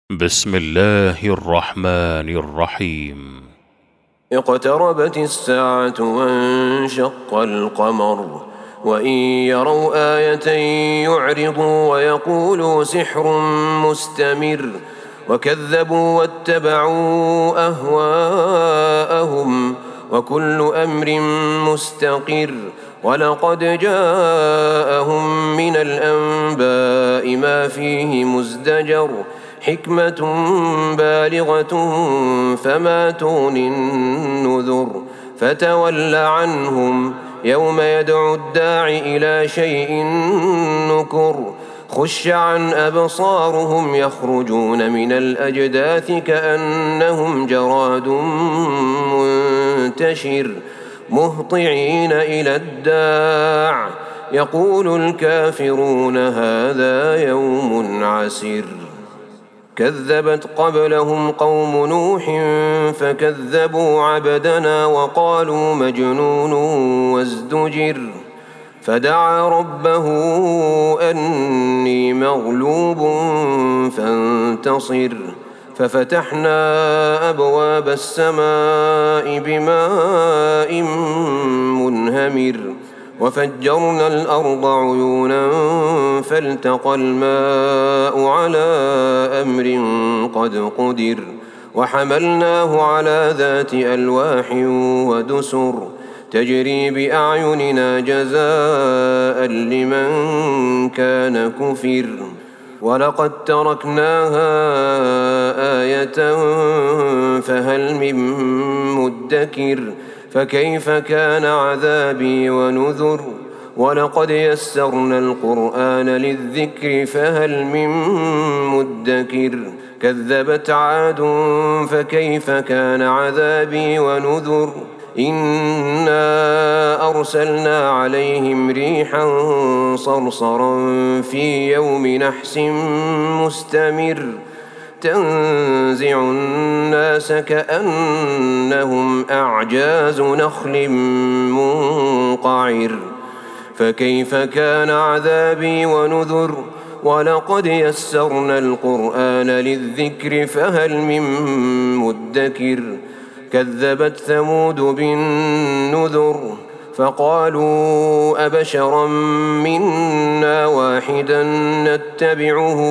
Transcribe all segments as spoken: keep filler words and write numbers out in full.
بسم الله الرحمن الرحيم. اقتربت الساعة وانشق القمر وإن يروا آية يعرضوا ويقولوا سحر مستمر وكذبوا واتبعوا أهواءهم وكل أمر مستقر ولقد جاءهم من الأنباء ما فيه مزدجر حكمة بالغة فما تغني النذر فتول عنهم يوم يدعو الداع إلى شيء نكر خش عن أبصارهم يخرجون من الأجداث كأنهم جراد منتشر مهطعين إلى الداع يقول الكافرون هذا يوم عسر كذبت قبلهم قوم نوح فكذبوا عبدنا وقالوا مجنون وازدجر فدعا ربه أني مغلوب فانتصر ففتحنا أبواب السماء بماء منهمر وفجرنا الأرض عيونا فالتقى الماء على أمر قد قدر وحملناه على ذات ألواح ودسر تجري بأعيننا جزاء لمن كان كفر ولقد تركناها آية فهل من مدكر فكيف كان عذابي ونذر ولقد يسرنا القرآن للذكر فهل من مدكر كذبت عاد فكيف كان عذابي ونذر إنا أرسلنا عليهم ريحا صرصرا في يوم نحس مستمر تنزع الناس كأنهم أعجاز نخل منقعر فكيف كان عذابي ونذر ولقد يسرنا القرآن للذكر فهل من مدكر كذبت ثمود بالنذر فقالوا أبشرا منا واحدا نتبعه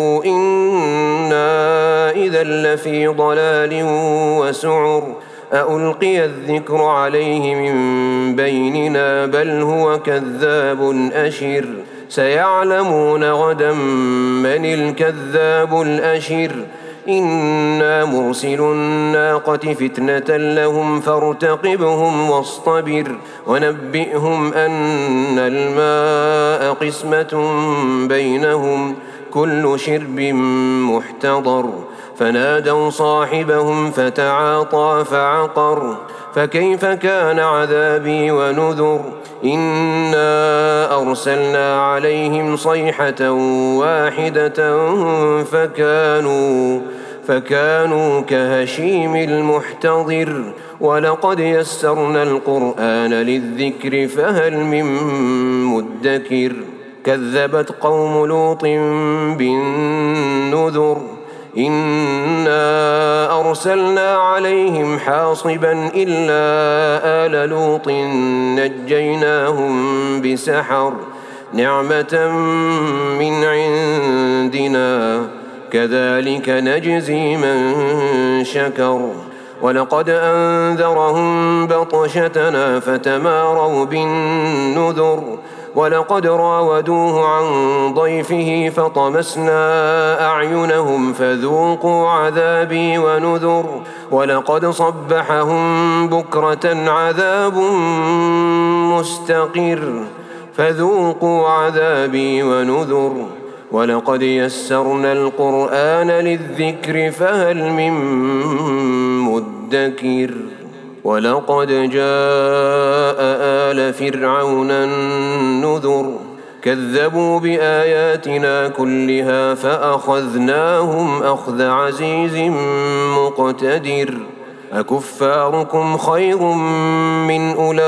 إنا إذا لفي ضلال وسعر ألقي الذكر عليه من بيننا بل هو كذاب أشر سيعلمون غدا من الكذاب الأشر إنا مرسل الناقة فتنة لهم فارتقبهم واصطبر ونبئهم أن الماء قسمة بينهم كل شرب محتضر فنادوا صاحبهم فتعاطى فعقر فكيف كان عذابي ونذر إنا أرسلنا عليهم صيحة واحدة فكانوا فكانوا كهشيم المحتضر ولقد يسرنا القرآن للذكر فهل من مدكر كذبت قوم لوط بالنذر إنا أرسلنا عليهم حاصبا إلا آل لوط نجيناهم بسحر نعمة من عندنا كذلك نجزي من شكر ولقد أنذرهم بطشتنا فتماروا بالنذر ولقد راودوه عن ضيفه فطمسنا أعينهم فذوقوا عذابي ونذر ولقد صبحهم بكرة عذاب مستقر فذوقوا عذابي ونذر ولقد يسرنا القرآن للذكر فهل من مدكر ولقد جاء آل فرعون النذر كذبوا بآياتنا كلها فأخذناهم أخذ عزيز مقتدر أكفاركم خير من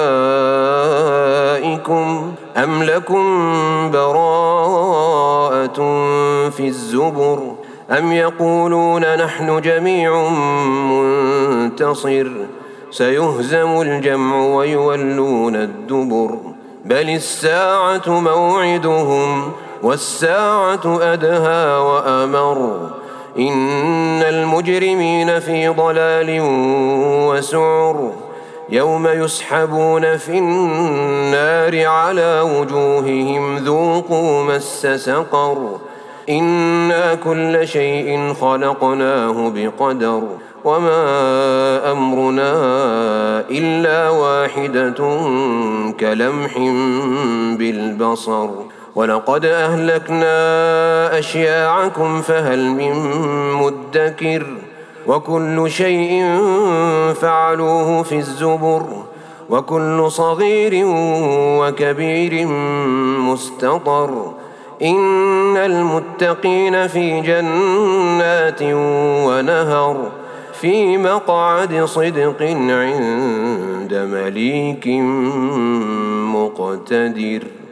أولئكم أم لكم براءة في الزبر أم يقولون نحن جميع منتصر سيهزم الجمع ويولون الدبر بل الساعة موعدهم والساعة أدهى وأمر إن المجرمين في ضلال وسعر يوم يسحبون في النار على وجوههم ذوقوا مس سقر إنا كل شيء خلقناه بقدر وما أمرنا إلا واحدة كلمح بالبصر ولقد أهلكنا أشياعكم فهل من مدكر وكل شيء فعلوه في الزبر وكل صغير وكبير مستطر إن المتقين في جنات ونهر في مقعد صدق عند مليك مقتدر.